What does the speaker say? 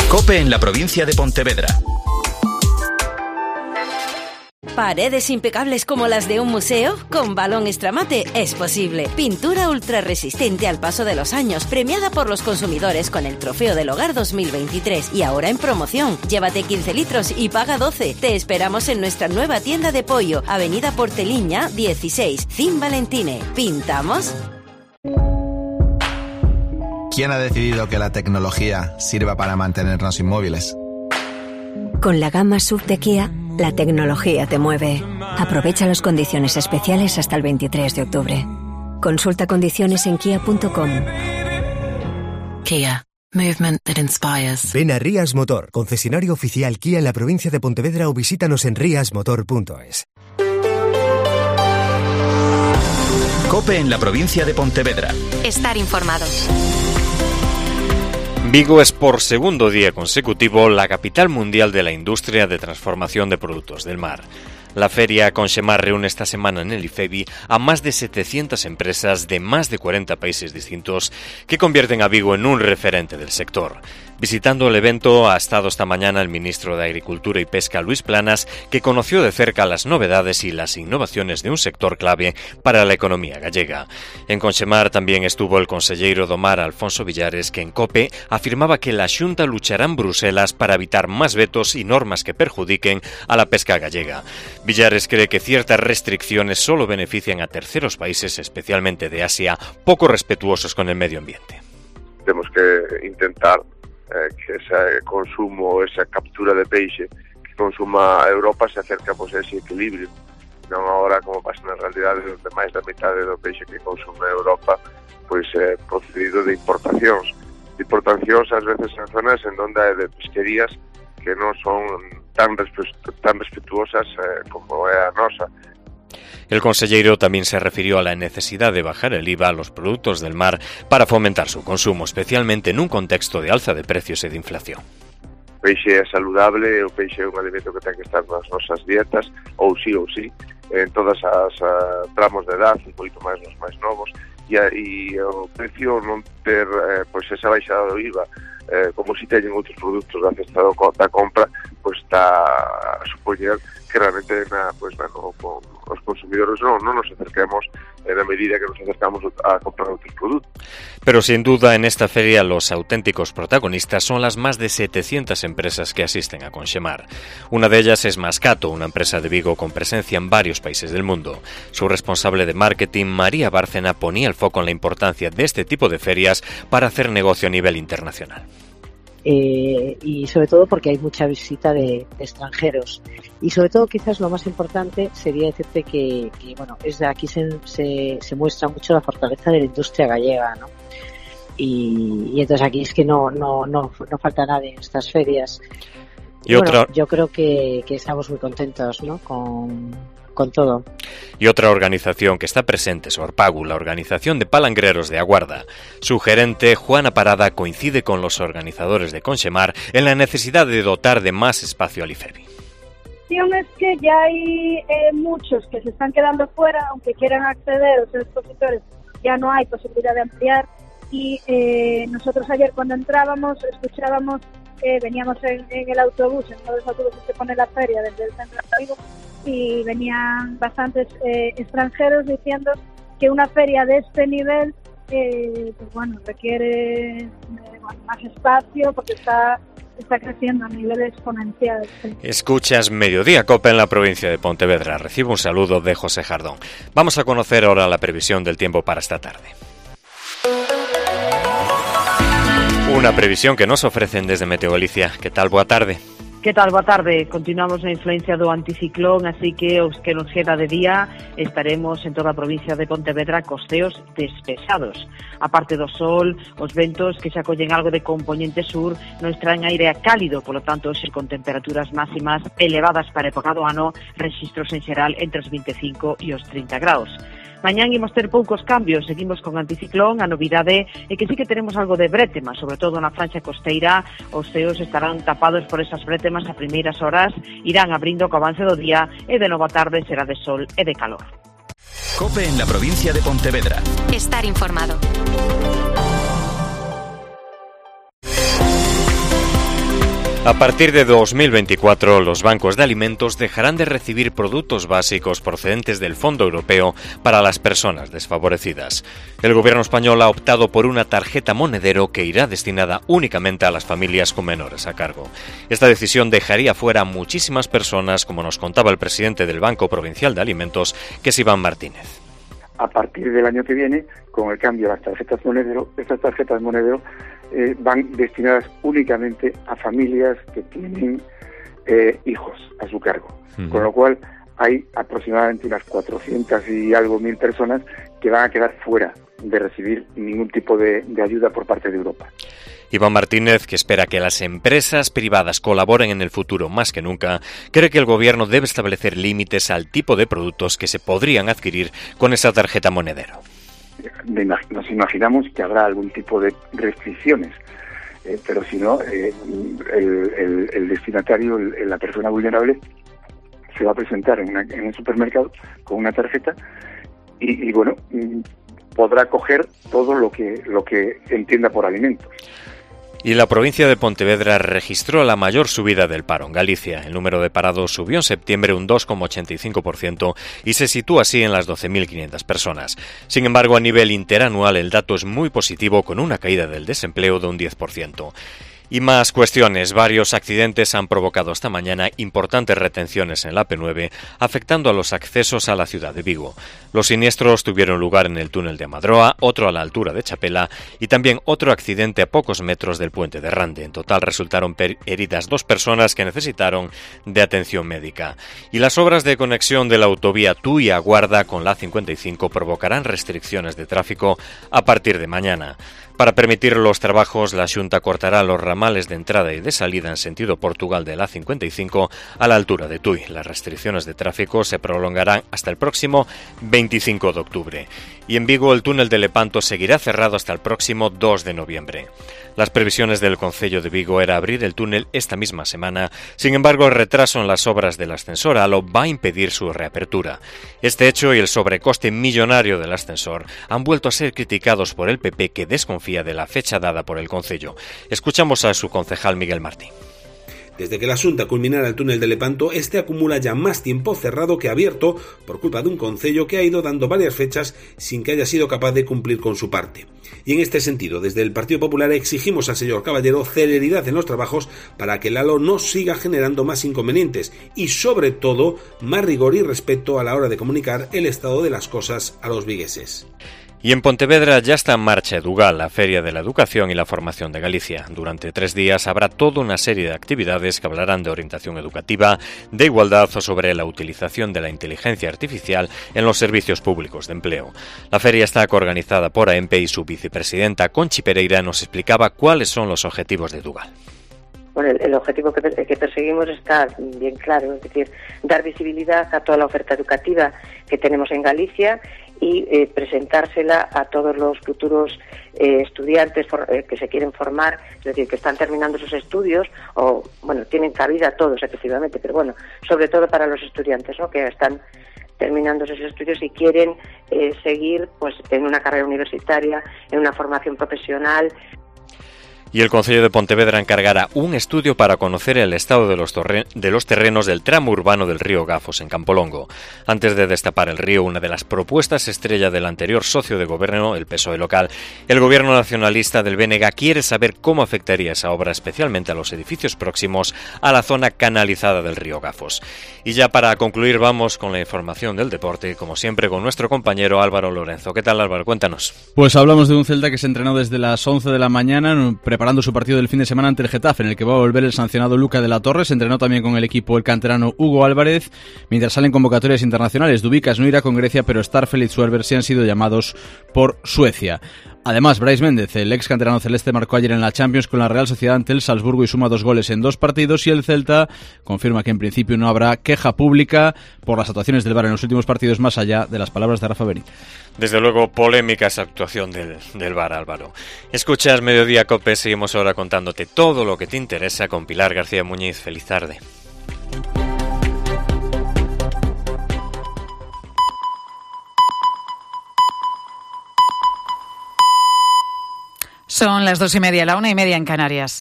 COPE en la provincia de Pontevedra. ¿Paredes impecables como las de un museo? Con Balón Extramate es posible. Pintura ultra resistente al paso de los años, premiada por los consumidores con el Trofeo del Hogar 2023 y ahora en promoción. Llévate 15 litros y paga 12. Te esperamos en nuestra nueva tienda de pollo, Avenida Porteliña 16, Cin Valentine. ¿Pintamos? ¿Quién ha decidido que la tecnología sirva para mantenernos inmóviles? Con la gama SUV de Kia, la tecnología te mueve. Aprovecha las condiciones especiales hasta el 23 de octubre. Consulta condiciones en kia.com. Kia. Movement that inspires. Ven a Rías Motor, concesionario oficial Kia en la provincia de Pontevedra, o visítanos en riasmotor.es. COPE en la provincia de Pontevedra. Estar informados. Vigo es por segundo día consecutivo la capital mundial de la industria de transformación de productos del mar. La feria Conxemar reúne esta semana en el IFEBI a más de 700 empresas de más de 40 países distintos que convierten a Vigo en un referente del sector. Visitando el evento ha estado esta mañana el ministro de Agricultura y Pesca, Luis Planas, que conoció de cerca las novedades y las innovaciones de un sector clave para la economía gallega. En Conxemar también estuvo el conselleiro do Mar, Alfonso Villares, que en COPE afirmaba que la Xunta luchará en Bruselas para evitar más vetos y normas que perjudiquen a la pesca gallega. Villares cree que ciertas restricciones solo benefician a terceros países, especialmente de Asia, poco respetuosos con el medio ambiente. Tenemos que intentar que ese consumo, esa captura de peixe que consuma a Europa se acerque a ese equilibrio, non agora como pasa na realidade onde máis da metade do peixe que consume a Europa pois é procedido de importacións ás veces en zonas en donde hai de pesquerías que non son tan respetuosas como é a nosa. El consejero también se refirió a la necesidad de bajar el IVA a los productos del mar para fomentar su consumo, especialmente en un contexto de alza de precios e de inflación. O peixe é saludable, o peixe é un alimento que ten que estar nas nosas dietas, ou sí, en todas as tramos de edad, un poquito máis nos máis novos, e o precio non ter pois esa baixada do IVA, como si teñen outros produtos da cesta da compra, pois está a supoñer que realmente os consumidores non nos acerquemos en la medida que nos acercamos a comprar otros productos. Pero sin duda en esta feria los auténticos protagonistas son las más de 700 empresas que asisten a Conxemar. Una de ellas es Mascato, una empresa de Vigo con presencia en varios países del mundo. Su responsable de marketing, María Bárcena, ponía el foco en la importancia de este tipo de ferias para hacer negocio a nivel internacional. Y sobre todo porque hay mucha visita de extranjeros, y sobre todo quizás lo más importante sería decirte que bueno, es de aquí se muestra mucho la fortaleza de la industria gallega, ¿no? Y entonces aquí es que no falta nadie en estas ferias. Y bueno, yo creo que estamos muy contentos, ¿no? con todo. Y otra organización que está presente es Orpagu, la organización de palangreros de Aguarda. Su gerente, Juana Parada, coincide con los organizadores de Conxemar en la necesidad de dotar de más espacio al IFEBI. Es que ya hay muchos que se están quedando fuera, aunque quieran acceder, o ser expositores, ya no hay posibilidad de ampliar, y nosotros ayer cuando entrábamos escuchábamos, veníamos en el autobús, en uno de los autobuses que pone la feria desde el centro de Vigo, y venían bastantes extranjeros diciendo que una feria de este nivel pues bueno, requiere más espacio porque está creciendo a nivel exponencial. Escuchas Mediodía Cope en la provincia de Pontevedra. Recibo un saludo de José Jardón. Vamos a conocer ahora la previsión del tiempo para esta tarde. Una previsión que nos ofrecen desde Meteo Galicia. ¿Qué tal? Boa tarde. Que tal? Boa tarde. Continuamos na influencia do anticiclón, así que os que nos queda de día estaremos en toda a provincia de Pontevedra costeos despejados. A parte do sol, os ventos que xa collen algo de componente sur nos traen aire cálido, polo tanto, hoxe con temperaturas máximas elevadas para a época do ano, registros en xeral entre os 25 e os 30 graus. Mañán imos ter poucos cambios, seguimos con anticiclón, a novidade é que sí que teremos algo de brétema, sobre todo na franxa costeira, os ceos estarán tapados por esas brétemas a primeiras horas, irán abrindo co avance do día e de novo a tarde será de sol e de calor. COPE en la provincia de Pontevedra. Estar informado. A partir de 2024, los bancos de alimentos dejarán de recibir productos básicos procedentes del Fondo Europeo para las personas desfavorecidas. El gobierno español ha optado por una tarjeta monedero que irá destinada únicamente a las familias con menores a cargo. Esta decisión dejaría fuera a muchísimas personas, como nos contaba el presidente del Banco Provincial de Alimentos, que es Iván Martínez. A partir del año que viene, con el cambio a las tarjetas monedero, estas tarjetas monedero van destinadas únicamente a familias que tienen hijos a su cargo. Con lo cual hay aproximadamente unas 400 y algo mil personas que van a quedar fuera de recibir ningún tipo de ayuda por parte de Europa. Iván Martínez, que espera que las empresas privadas colaboren en el futuro más que nunca, cree que el gobierno debe establecer límites al tipo de productos que se podrían adquirir con esa tarjeta monedero. Nos imaginamos que habrá algún tipo de restricciones, pero si no, el destinatario, la persona vulnerable, se va a presentar en un supermercado con una tarjeta y bueno, podrá coger todo lo que entienda por alimentos. Y la provincia de Pontevedra registró la mayor subida del paro en Galicia. El número de parados subió en septiembre un 2,85% y se sitúa así en las 12.500 personas. Sin embargo, a nivel interanual el dato es muy positivo, con una caída del desempleo de un 10%. Y más cuestiones. Varios accidentes han provocado esta mañana importantes retenciones en la P9, afectando a los accesos a la ciudad de Vigo. Los siniestros tuvieron lugar en el túnel de Madroa, otro a la altura de Chapela y también otro accidente a pocos metros del puente de Rande. En total resultaron heridas 2 personas que necesitaron de atención médica. Y las obras de conexión de la autovía Tui-Aguarda con la A55 provocarán restricciones de tráfico a partir de mañana. Para permitir los trabajos, la Xunta cortará los ramales de entrada y de salida en sentido Portugal de la A55 a la altura de Tui. Las restricciones de tráfico se prolongarán hasta el próximo 25 de octubre. Y en Vigo el túnel de Lepanto seguirá cerrado hasta el próximo 2 de noviembre. Las previsiones del Concello de Vigo era abrir el túnel esta misma semana. Sin embargo, el retraso en las obras del ascensor Halo va a impedir su reapertura. Este hecho y el sobrecoste millonario del ascensor han vuelto a ser criticados por el PP, que desconfía de la fecha dada por el Concello. Escuchamos a su concejal Miguel Martín. Desde que la Xunta culminara el túnel de Lepanto, este acumula ya más tiempo cerrado que abierto por culpa de un concello que ha ido dando varias fechas sin que haya sido capaz de cumplir con su parte. Y en este sentido, desde el Partido Popular exigimos al señor Caballero celeridad en los trabajos para que el Halo no siga generando más inconvenientes y, sobre todo, más rigor y respeto a la hora de comunicar el estado de las cosas a los vigueses. Y en Pontevedra ya está en marcha Edugal, la Feria de la Educación y la Formación de Galicia. Durante 3 días habrá toda una serie de actividades que hablarán de orientación educativa, de igualdad o sobre la utilización de la inteligencia artificial en los servicios públicos de empleo. La feria está coorganizada por AEMPE y su vicepresidenta Conchi Pereira nos explicaba cuáles son los objetivos de Edugal. Bueno, el objetivo que perseguimos está bien claro, es decir, dar visibilidad a toda la oferta educativa que tenemos en Galicia y presentársela a todos los futuros estudiantes que se quieren formar, es decir, que están terminando sus estudios o, bueno, tienen cabida todos efectivamente, pero bueno, sobre todo para los estudiantes, ¿no?, que están terminando sus estudios y quieren seguir pues en una carrera universitaria, en una formación profesional. Y el Concello de Pontevedra encargará un estudio para conocer el estado de los terrenos del tramo urbano del río Gafos, en Campolongo. Antes de destapar el río, una de las propuestas estrella del anterior socio de gobierno, el PSOE local, el gobierno nacionalista del BNG, quiere saber cómo afectaría esa obra, especialmente a los edificios próximos a la zona canalizada del río Gafos. Y ya para concluir, vamos con la información del deporte, como siempre con nuestro compañero Álvaro Lorenzo. ¿Qué tal, Álvaro? Cuéntanos. Pues hablamos de un Celta que se entrenó desde las 11 de la mañana, preparando su partido del fin de semana ante el Getafe, en el que va a volver el sancionado Luca de la Torre. Se entrenó también con el equipo el canterano Hugo Álvarez, mientras salen convocatorias internacionales. Dubicas no irá con Grecia, pero Starfel y Schwerber sí han sido llamados por Suecia. Además, Brais Méndez, el ex canterano celeste, marcó ayer en la Champions con la Real Sociedad ante el Salzburgo y suma 2 goles en 2 partidos, y el Celta confirma que en principio no habrá queja pública por las actuaciones del VAR en los últimos partidos, más allá de las palabras de Rafa Benítez. Desde luego, polémica esa actuación del VAR, Álvaro. Escuchas Mediodía COPE, seguimos ahora contándote todo lo que te interesa con Pilar García Muñiz. Feliz tarde. Son las 2:30, la 1:30 en Canarias.